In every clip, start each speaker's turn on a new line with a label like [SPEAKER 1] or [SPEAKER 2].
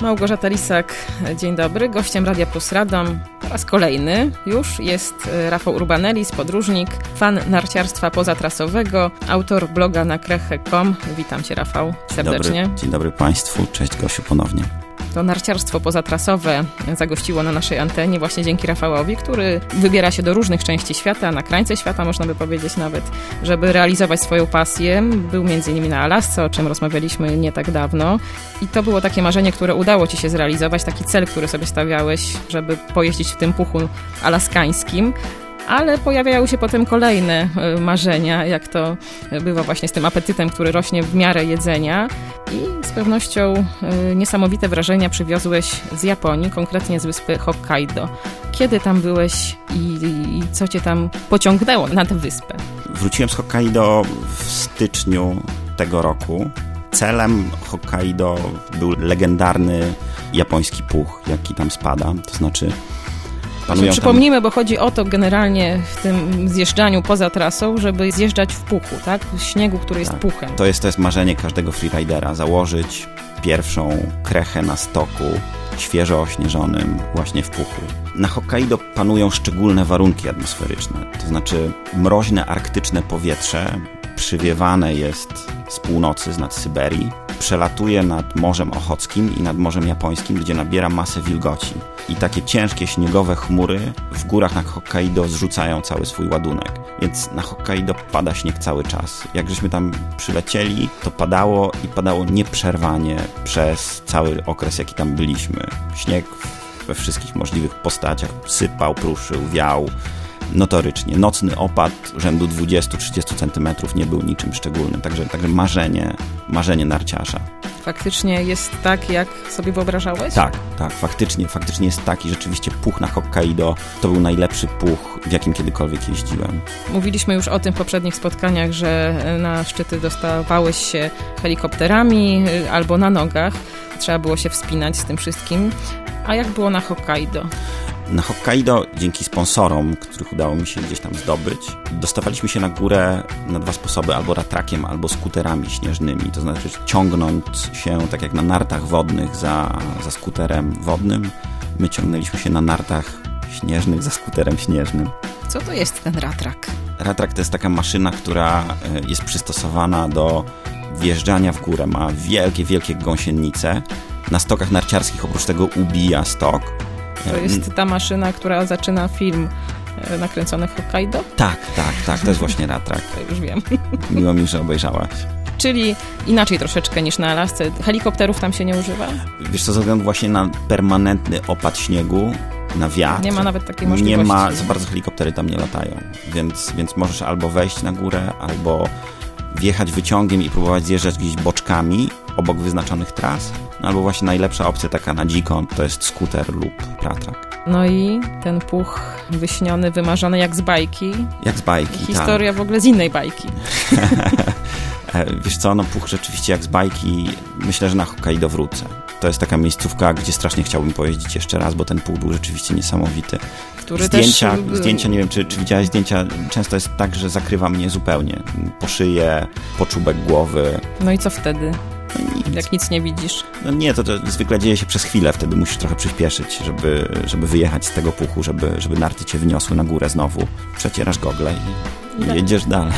[SPEAKER 1] Małgorzata Lisak, dzień dobry. Gościem Radia Plus Radom po raz kolejny już jest Rafał Urbanellis, podróżnik, fan narciarstwa pozatrasowego, autor bloga na kreche.com. Witam Cię, Rafał, serdecznie.
[SPEAKER 2] Dzień dobry Państwu, cześć Gosiu ponownie.
[SPEAKER 1] To narciarstwo pozatrasowe zagościło na naszej antenie właśnie dzięki Rafałowi, który wybiera się do różnych części świata, na krańce świata można by powiedzieć nawet, żeby realizować swoją pasję. Był m.in. na Alasce, o czym rozmawialiśmy nie tak dawno i to było takie marzenie, które udało Ci się zrealizować, taki cel, który sobie stawiałeś, żeby pojeździć w tym puchu alaskańskim. Ale pojawiają się potem kolejne marzenia, jak to bywa właśnie z tym apetytem, który rośnie w miarę jedzenia. I z pewnością niesamowite wrażenia przywiozłeś z Japonii, konkretnie z wyspy Hokkaido. Kiedy tam byłeś i co Cię tam pociągnęło na tę wyspę?
[SPEAKER 2] Wróciłem z Hokkaido w styczniu tego roku. Celem Hokkaido był legendarny japoński puch, jaki tam spada, to znaczy
[SPEAKER 1] przypomnijmy, bo chodzi o to generalnie w tym zjeżdżaniu poza trasą, żeby zjeżdżać w puchu, tak? W śniegu, który jest puchem.
[SPEAKER 2] To jest marzenie każdego freeridera, założyć pierwszą krechę na stoku świeżo ośnieżonym właśnie w puchu. Na Hokkaido panują szczególne warunki atmosferyczne, to znaczy mroźne arktyczne powietrze przywiewane jest z północy, z nad Syberii, przelatuje nad Morzem Ochockim i nad Morzem Japońskim, gdzie nabiera masę wilgoci. I takie ciężkie śniegowe chmury w górach na Hokkaido zrzucają cały swój ładunek. Więc na Hokkaido pada śnieg cały czas. Jak żeśmy tam przylecieli, to padało i padało nieprzerwanie przez cały okres, jaki tam byliśmy. Śnieg we wszystkich możliwych postaciach sypał, pruszył, wiał. Notorycznie. Nocny opad rzędu 20-30 cm nie był niczym szczególnym. Także marzenie narciarza.
[SPEAKER 1] Faktycznie jest tak, jak sobie wyobrażałeś?
[SPEAKER 2] Tak. Faktycznie jest tak i rzeczywiście puch na Hokkaido to był najlepszy puch, w jakim kiedykolwiek jeździłem.
[SPEAKER 1] Mówiliśmy już o tym w poprzednich spotkaniach, że na szczyty dostawałeś się helikopterami albo na nogach. Trzeba było się wspinać z tym wszystkim. A jak było na Hokkaido?
[SPEAKER 2] Na Hokkaido, dzięki sponsorom, których udało mi się gdzieś tam zdobyć, dostawaliśmy się na górę na dwa sposoby, albo ratrakiem, albo skuterami śnieżnymi. To znaczy ciągnąć się tak jak na nartach wodnych za skuterem wodnym. My ciągnęliśmy się na nartach śnieżnych za skuterem śnieżnym.
[SPEAKER 1] Co to jest ten ratrak?
[SPEAKER 2] Ratrak to jest taka maszyna, która jest przystosowana do wjeżdżania w górę. Ma wielkie gąsienice. Na stokach narciarskich oprócz tego ubija stok.
[SPEAKER 1] To jest ta maszyna, która zaczyna film nakręcony w Hokkaido?
[SPEAKER 2] Tak, to jest właśnie ratrak.
[SPEAKER 1] To już wiem.
[SPEAKER 2] Miło mi, że obejrzałaś.
[SPEAKER 1] Czyli inaczej troszeczkę niż na Alasce. Helikopterów tam się nie używa?
[SPEAKER 2] Wiesz co, ze względu właśnie na permanentny opad śniegu, na wiatr.
[SPEAKER 1] Nie ma nawet takiej możliwości.
[SPEAKER 2] Nie ma, za bardzo helikoptery tam nie latają. Więc możesz albo wejść na górę, albo wjechać wyciągiem i próbować zjeżdżać gdzieś boczkami obok wyznaczonych tras. Albo właśnie najlepsza opcja taka na dziko to jest skuter lub ratrak.
[SPEAKER 1] No i ten puch wyśniony, wymarzony jak z bajki.
[SPEAKER 2] Jak z bajki,
[SPEAKER 1] Historia w ogóle z innej bajki.
[SPEAKER 2] Wiesz co, puch rzeczywiście jak z bajki. Myślę, że na Hokkaido wrócę. To jest taka miejscówka, gdzie strasznie chciałbym pojeździć jeszcze raz, bo ten puch był rzeczywiście niesamowity. Zdjęcia, nie wiem, czy widziałeś zdjęcia, często jest tak, że zakrywa mnie zupełnie. Po szyję, po czubek głowy.
[SPEAKER 1] No i co wtedy? Jak nic nie widzisz?
[SPEAKER 2] No nie, to zwykle dzieje się przez chwilę, wtedy musisz trochę przyspieszyć, żeby wyjechać z tego puchu, żeby narty cię wyniosły na górę znowu. Przecierasz gogle i jedziesz dalej.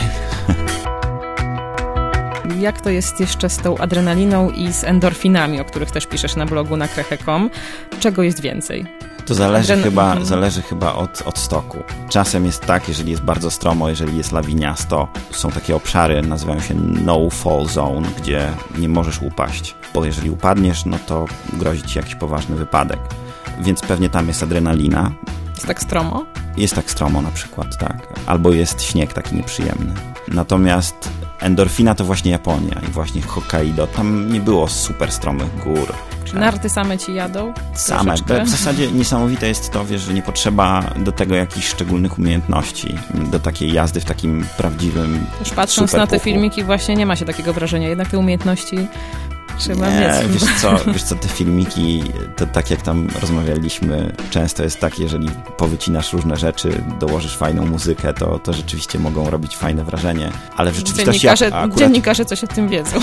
[SPEAKER 1] Jak to jest jeszcze z tą adrenaliną i z endorfinami, o których też piszesz na blogu na kreche.com? Czego jest więcej?
[SPEAKER 2] To zależy chyba od stoku. Czasem jest tak, jeżeli jest bardzo stromo, jeżeli jest lawiniasto, są takie obszary, nazywają się no fall zone, gdzie nie możesz upaść, bo jeżeli upadniesz, no to grozi ci jakiś poważny wypadek. Więc pewnie tam jest adrenalina.
[SPEAKER 1] Jest tak stromo?
[SPEAKER 2] Jest tak stromo na przykład, tak. Albo jest śnieg taki nieprzyjemny. Natomiast endorfina to właśnie Japonia i właśnie Hokkaido. Tam nie było super stromych gór.
[SPEAKER 1] Czy narty same ci jadą?
[SPEAKER 2] Same. W zasadzie niesamowite jest to, wiesz, że nie potrzeba do tego jakichś szczególnych umiejętności, do takiej jazdy w takim prawdziwym
[SPEAKER 1] już patrząc na te filmiki właśnie nie ma się takiego wrażenia. Jednak te umiejętności Trzeba mieć.
[SPEAKER 2] Wiesz co, te filmiki, to tak jak tam rozmawialiśmy, często jest tak, jeżeli powycinasz różne rzeczy, dołożysz fajną muzykę, to rzeczywiście mogą robić fajne wrażenie, ale w rzeczywistości
[SPEAKER 1] dziennikarze coś o tym wiedzą.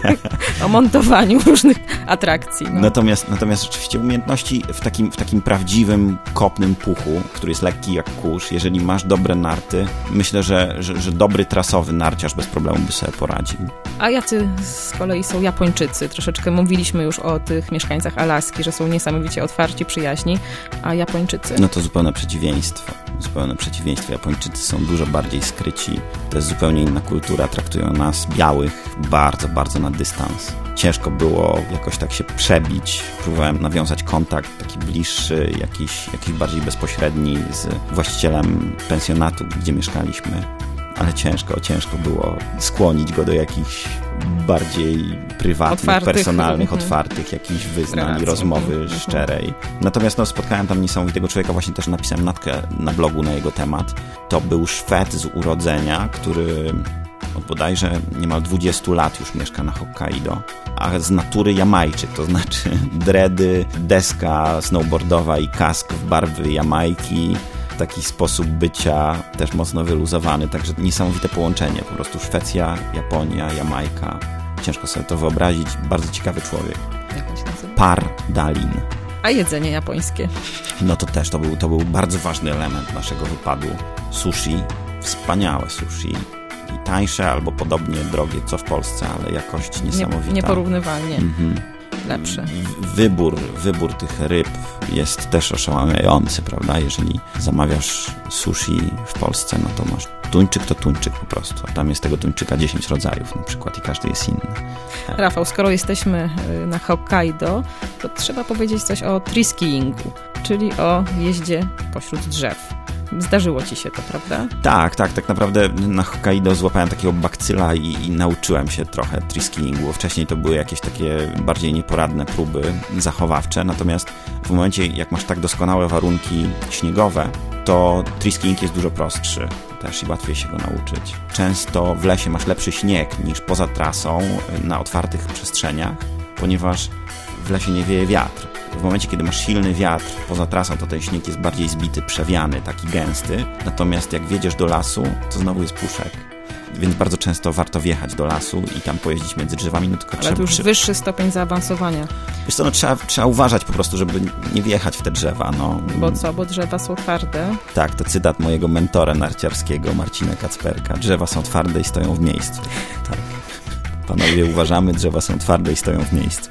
[SPEAKER 1] O montowaniu różnych atrakcji. No.
[SPEAKER 2] Natomiast rzeczywiście umiejętności w takim prawdziwym, kopnym puchu, który jest lekki jak kurz, jeżeli masz dobre narty, myślę, że dobry trasowy narciarz bez problemu by sobie poradził.
[SPEAKER 1] A jacy z kolei są Japończycy? Troszeczkę mówiliśmy już o tych mieszkańcach Alaski, że są niesamowicie otwarci, przyjaźni, a Japończycy?
[SPEAKER 2] No to zupełne przeciwieństwo. Japończycy są dużo bardziej skryci. To jest zupełnie inna kultura. Traktują nas, białych, bardzo, bardzo na dystans. Ciężko było jakoś tak się przebić. Próbowałem nawiązać kontakt taki bliższy, jakiś bardziej bezpośredni z właścicielem pensjonatu, gdzie mieszkaliśmy. Ale ciężko było skłonić go do jakichś bardziej prywatnych, personalnych, otwartych jakichś wyznań i rozmowy szczerej. Natomiast spotkałem tam niesamowitego człowieka, właśnie też napisałem natkę na blogu na jego temat. To był Szwed z urodzenia, który od bodajże niemal 20 lat już mieszka na Hokkaido, a z natury Jamajczyk, to znaczy dredy, deska snowboardowa i kask w barwy Jamajki. Taki sposób bycia też mocno wyluzowany, także niesamowite połączenie, po prostu Szwecja, Japonia, Jamajka. Ciężko sobie to wyobrazić, bardzo ciekawy człowiek.
[SPEAKER 1] Jak on się nazywa?
[SPEAKER 2] Par Dalin.
[SPEAKER 1] A jedzenie japońskie?
[SPEAKER 2] No to też, to był bardzo ważny element naszego wypadu. Sushi, wspaniałe sushi. I tańsze albo podobnie drogie, co w Polsce, ale jakość niesamowita.
[SPEAKER 1] Nieporównywalnie. Lepszy.
[SPEAKER 2] Wybór tych ryb jest też oszałamiający, prawda? Jeżeli zamawiasz sushi w Polsce, no to masz tuńczyk to tuńczyk po prostu. A tam jest tego tuńczyka 10 rodzajów na przykład i każdy jest inny.
[SPEAKER 1] Rafał, skoro jesteśmy na Hokkaido, to trzeba powiedzieć coś o triskiingu, czyli o jeździe pośród drzew. Zdarzyło ci się to, prawda? Tak naprawdę na Hokkaido złapałem takiego bakcyla i nauczyłem się trochę triskiingu. Wcześniej to były jakieś takie bardziej nieporadne próby zachowawcze, natomiast w momencie, jak masz tak doskonałe warunki śniegowe, to triskiing jest dużo prostszy też i łatwiej się go nauczyć. Często w lesie masz lepszy śnieg niż poza trasą na otwartych przestrzeniach, ponieważ w lesie nie wieje wiatr. W momencie, kiedy masz silny wiatr poza trasą, to ten śnieg jest bardziej zbity, przewiany, taki gęsty. Natomiast jak wjedziesz do lasu, to znowu jest puszek. Więc bardzo często warto wjechać do lasu i tam pojeździć między drzewami. No tylko ale to już wyższy stopień zaawansowania.
[SPEAKER 2] Wiesz co, trzeba uważać po prostu, żeby nie wjechać w te drzewa. No.
[SPEAKER 1] Bo co? Bo drzewa są twarde?
[SPEAKER 2] Tak, to cytat mojego mentora narciarskiego, Marcina Kacperka. Drzewa są twarde i stoją w miejscu. Tak. Panowie, uważamy, drzewa są twarde i stoją w miejscu.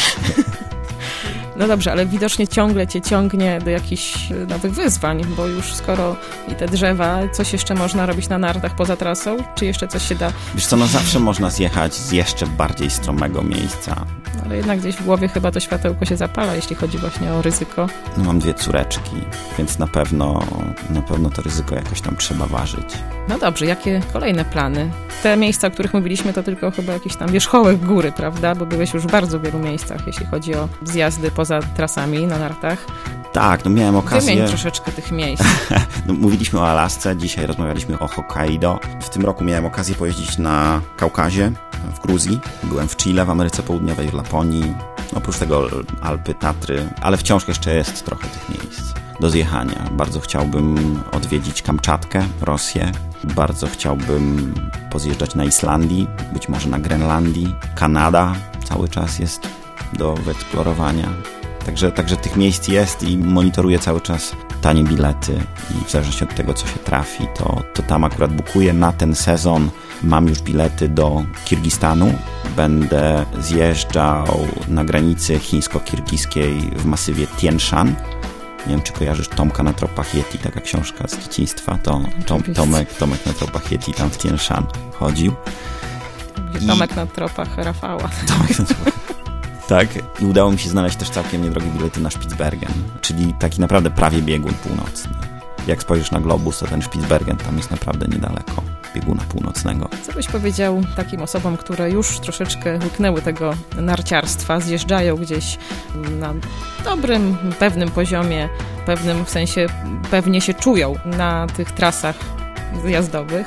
[SPEAKER 1] No dobrze, ale widocznie ciągle cię ciągnie do jakichś nowych wyzwań, bo już skoro i te drzewa, coś jeszcze można robić na nartach poza trasą? Czy jeszcze coś się da?
[SPEAKER 2] Wiesz co, zawsze można zjechać z jeszcze bardziej stromego miejsca.
[SPEAKER 1] Ale jednak gdzieś w głowie chyba to światełko się zapala, jeśli chodzi właśnie o ryzyko.
[SPEAKER 2] No mam 2 córeczki, więc na pewno to ryzyko jakoś tam trzeba ważyć.
[SPEAKER 1] No dobrze, jakie kolejne plany? Te miejsca, o których mówiliśmy, to tylko chyba jakiś tam wierzchołek góry, prawda? Bo byłeś już w bardzo wielu miejscach, jeśli chodzi o zjazdy poza trasami na nartach.
[SPEAKER 2] Tak, miałem okazję...
[SPEAKER 1] Wymień troszeczkę tych miejsc.
[SPEAKER 2] Mówiliśmy o Alasce, dzisiaj rozmawialiśmy o Hokkaido. W tym roku miałem okazję pojeździć na Kaukazie, w Gruzji. Byłem w Chile, w Ameryce Południowej, w Laponii. Oprócz tego Alpy, Tatry, ale wciąż jeszcze jest trochę tych miejsc do zjechania. Bardzo chciałbym odwiedzić Kamczatkę, Rosję. Bardzo chciałbym pozjeżdżać na Islandii, być może na Grenlandii. Kanada cały czas jest do wyeksplorowania. Także tych miejsc jest i monitoruję cały czas tanie bilety i w zależności od tego, co się trafi, to tam akurat bukuję. Na ten sezon mam już bilety do Kirgistanu. Będę zjeżdżał na granicy chińsko-kirgiskiej w masywie Tian Shan. Nie wiem, czy kojarzysz Tomka na tropach Yeti, taka książka z dzieciństwa. To Tomek na tropach Yeti tam w Tian Shan chodził.
[SPEAKER 1] Tomek na tropach Rafała.
[SPEAKER 2] Tomek na tropach. Tak, i udało mi się znaleźć też całkiem niedrogie bilety na Spitsbergen, czyli taki naprawdę prawie biegun północny. Jak spojrzysz na globus, to ten Spitsbergen tam jest naprawdę niedaleko bieguna północnego.
[SPEAKER 1] Co byś powiedział takim osobom, które już troszeczkę łyknęły tego narciarstwa, zjeżdżają gdzieś na dobrym, pewnym poziomie, pewnym w sensie pewnie się czują na tych trasach zjazdowych,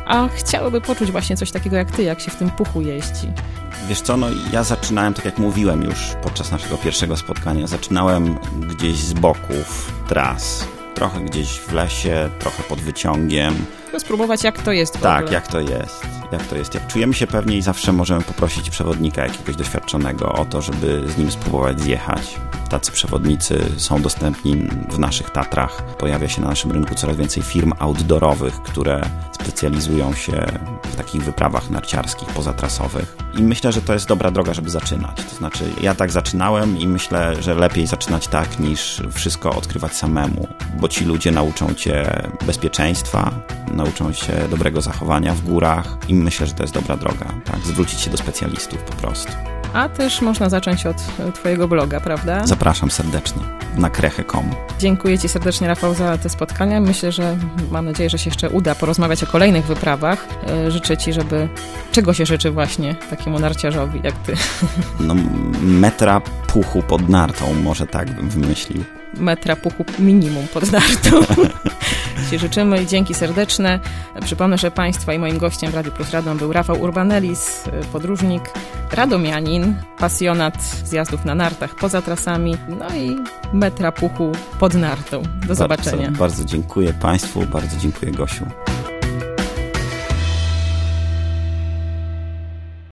[SPEAKER 1] a chciałyby poczuć właśnie coś takiego jak ty, jak się w tym puchu jeździ.
[SPEAKER 2] Wiesz co, ja zaczynałem, tak jak mówiłem już podczas naszego pierwszego spotkania, zaczynałem gdzieś z boków tras. Trochę gdzieś w lesie, trochę pod wyciągiem.
[SPEAKER 1] Tylko spróbować, jak to jest w
[SPEAKER 2] ogóle.
[SPEAKER 1] Tak,
[SPEAKER 2] jak to jest. Jak czujemy się pewniej, zawsze możemy poprosić przewodnika jakiegoś doświadczonego o to, żeby z nim spróbować zjechać. Tacy przewodnicy są dostępni w naszych Tatrach. Pojawia się na naszym rynku coraz więcej firm outdoorowych, które specjalizują się w takich wyprawach narciarskich, pozatrasowych. I myślę, że to jest dobra droga, żeby zaczynać. To znaczy, ja tak zaczynałem i myślę, że lepiej zaczynać tak, niż wszystko odkrywać samemu. Bo ci ludzie nauczą cię bezpieczeństwa, nauczą się dobrego zachowania w górach i myślę, że to jest dobra droga. Tak? Zwrócić się do specjalistów po prostu.
[SPEAKER 1] A też można zacząć od twojego bloga, prawda?
[SPEAKER 2] Zapraszam serdecznie na krechę.com.
[SPEAKER 1] Dziękuję ci serdecznie, Rafał, za te spotkania. Myślę, że mam nadzieję, że się jeszcze uda porozmawiać o kolejnych wyprawach. Życzę ci, żeby... Czego się życzy właśnie takiemu narciarzowi jak ty?
[SPEAKER 2] Metra puchu pod nartą, może tak bym wymyślił.
[SPEAKER 1] Metra puchu minimum pod nartą. Ci życzymy i dzięki serdeczne. Przypomnę, że Państwa i moim gościem w Radiu Plus Radom był Rafał Urbanellis, podróżnik, radomianin, pasjonat zjazdów na nartach poza trasami, i metra puchu pod nartą. Do zobaczenia.
[SPEAKER 2] Bardzo dziękuję Państwu, bardzo dziękuję Gosiu.